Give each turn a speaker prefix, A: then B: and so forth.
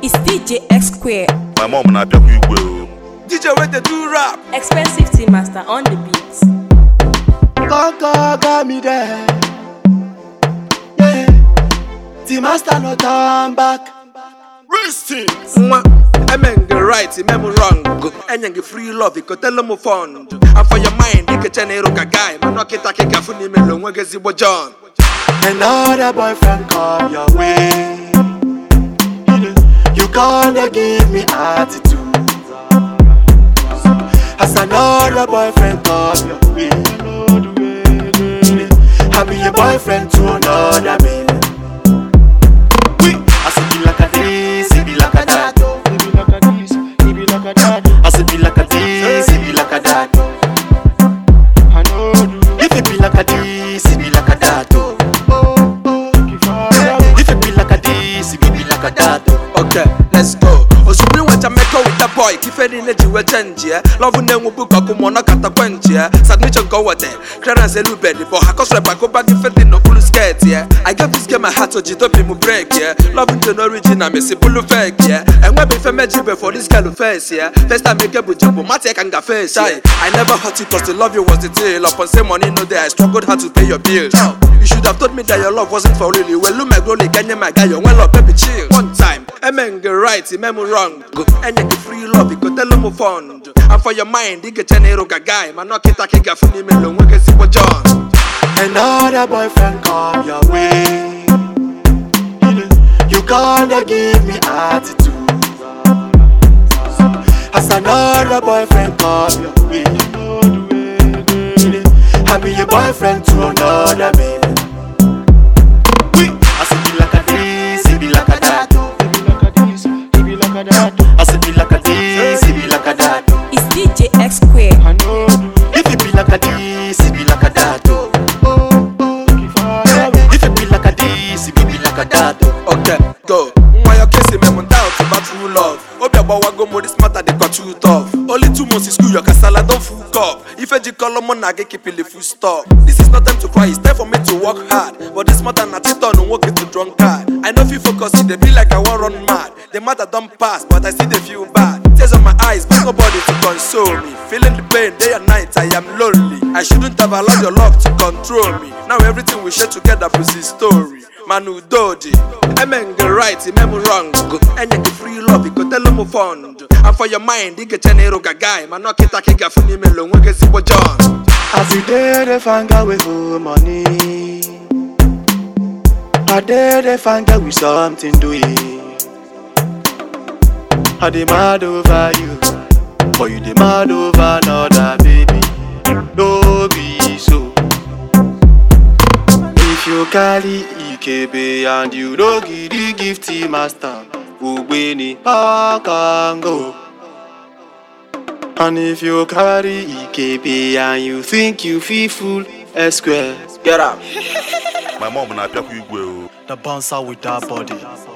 A: It's DJ X Square.
B: My mom na piaku igwe o.
C: DJ with the do rap.
A: Expensive Tea Master on the beats.
D: Conquer got me there. Yeah. Tea Master no turn back.
B: Resting.
C: Amen, get right, memo wrong. And you free love, you could tell them fund. And for your mind, you can tell a guy, man, not get a kick of funny melon, what gets you John.
D: Another boyfriend come your way. You gonna give me attitude. As another boyfriend come your way. I be your boyfriend to another man. I say be like a this, it be like a that. I say be like a this, it be like a that. If it be like a this, it be like a that. If it be like a this, it be like a that.
C: Okay, let's go. Osubri wa Jamaica with the boy. Kifedi neji we change yeah. Love ne ngubuka kumona kata kwenji yeah. Submission go wate. Clearance elubedi but hakos rap go back kifedi no full skirt yeah. I gave this game a heart so jitopi mu break yeah. Love into no original me si bulu fake yeah. And when be femme jibe for this girl face yeah. First time make a bujubu mate kanga face yeah. I never hurt you cause to love you was the deal. Upon say money no day I struggled hard to pay your bills. You should have told me that your love wasn't for really. Well, look my glory, can you my guy? You well up, baby, chill. One time, amen, get right, memo wrong. And you get free love, you could tell them fund. And for your mind, you get a guy, man, not get a kick of funny melon, we can see what John.
D: Another boyfriend come your way. You gonna give me attitude. As another boyfriend come your way. I be your boyfriend to another man. I say be like a this, it be like a that. I say be like a this, it be like a that.
A: It's DJ X Square.
D: If it be like a this, it be like a that. If it be like a this, it be like a that.
C: Okay, go. Why you kissing me on doubt about true love? Obi abawa go mo this matter they got too tough. Only 2 months in school your casala don't full up. If you call on I get keep it full stop. This is not time to cry, it's time for me to work hard. But this matter not it on work it to drunk card. I know if you focus it, they be like I want run mad. The matter don't pass, but I still they feel bad. Tears on my eyes, but nobody to console me. Feeling the pain day and night, I am lonely. I shouldn't have allowed your love to control me. Now everything we share together is a story. Manu Doji, amen, get right, memo wrong. And you get free love, you could tell them fund. And for your mind, you get a guy, man, not get a kick of funny melon, we can see what John.
D: As you did the finger with money, I did the finger with something to eat. I demand over you, but you demand over another baby. No be so. If you carry EKB and you don't give the gifty master, Ubeni back and go. And if you carry EKB and you think you feel full, Square,
C: Get up.
B: My mom na piaku igwe o.
D: the bouncer with that body.